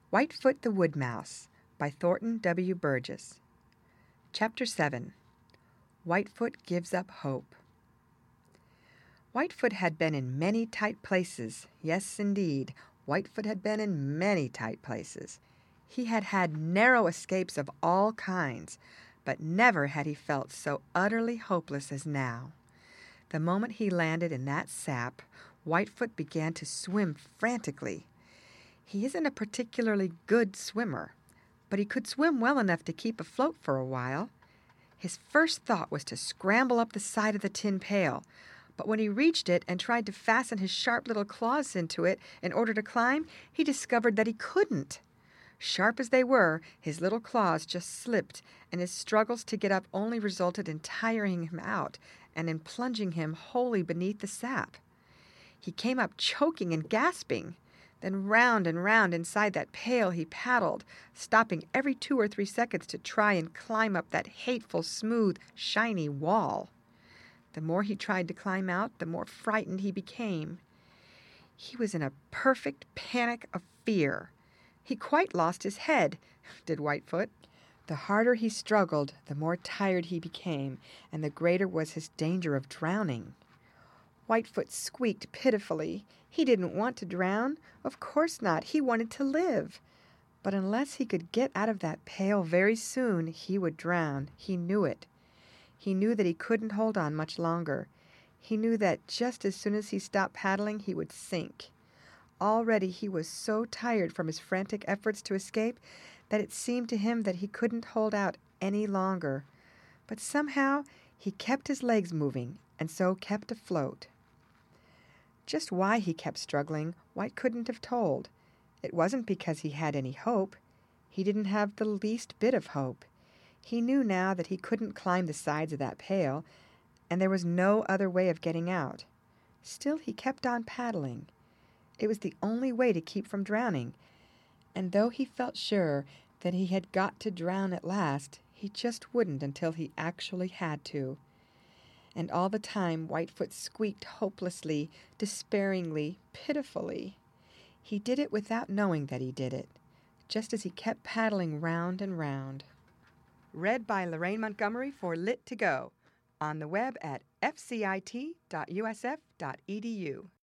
Whitefoot the Wood Mouse by Thornton W. Burgess. Chapter 7. Whitefoot Gives Up Hope. Whitefoot had been in many tight places. Yes, indeed, Whitefoot had been in many tight places. He had had narrow escapes of all kinds, but never had he felt so utterly hopeless as now. The moment he landed in that sap, Whitefoot began to swim frantically. He isn't a particularly good swimmer, but he could swim well enough to keep afloat for a while. His first thought was to scramble up the side of the tin pail, but when he reached it and tried to fasten his sharp little claws into it in order to climb, he discovered that he couldn't. Sharp as they were, his little claws just slipped, and his struggles to get up only resulted in tiring him out and in plunging him wholly beneath the sap. He came up choking and gasping. Then round and round inside that pail he paddled, stopping every 2 or 3 seconds to try and climb up that hateful, smooth, shiny wall. The more he tried to climb out, the more frightened he became. He was in a perfect panic of fear. He quite lost his head, did Whitefoot. The harder he struggled, the more tired he became, and the greater was his danger of drowning. Whitefoot squeaked pitifully. He didn't want to drown. Of course not. He wanted to live. But unless he could get out of that pail very soon, he would drown. He knew it. He knew that he couldn't hold on much longer. He knew that just as soon as he stopped paddling, he would sink. Already he was so tired from his frantic efforts to escape that it seemed to him that he couldn't hold out any longer. But somehow he kept his legs moving and so kept afloat. Just why he kept struggling, White couldn't have told. It wasn't because he had any hope. He didn't have the least bit of hope. He knew now that he couldn't climb the sides of that pail, and there was no other way of getting out. Still, he kept on paddling. It was the only way to keep from drowning, and though he felt sure that he had got to drown at last, he just wouldn't until he actually had to. And all the time Whitefoot squeaked hopelessly, despairingly, pitifully. He did it without knowing that he did it, just as he kept paddling round and round. Read by Lorraine Montgomery for Lit2Go, on the web at fcit.usf.edu.